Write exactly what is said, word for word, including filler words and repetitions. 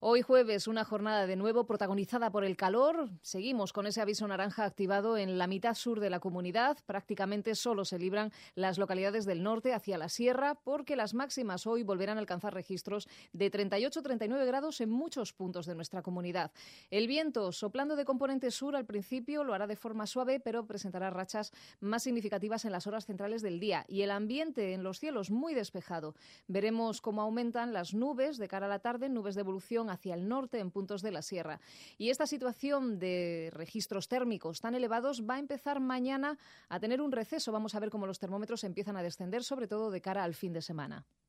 Hoy jueves, una jornada de nuevo protagonizada por el calor. Seguimos con ese aviso naranja activado en la mitad sur de la comunidad. Prácticamente solo se libran las localidades del norte hacia la sierra, porque las máximas hoy volverán a alcanzar registros de treinta y ocho a treinta y nueve grados en muchos puntos de nuestra comunidad. El viento, soplando de componente sur al principio, lo hará de forma suave, pero presentará rachas más significativas en las horas centrales del día. Y el ambiente en los cielos muy despejado. Veremos cómo aumentan las nubes de cara a la tarde, nubes de evolución hacia el norte en puntos de la sierra. Y esta situación de registros térmicos tan elevados va a empezar mañana a tener un receso. Vamos a ver cómo los termómetros empiezan a descender, sobre todo de cara al fin de semana.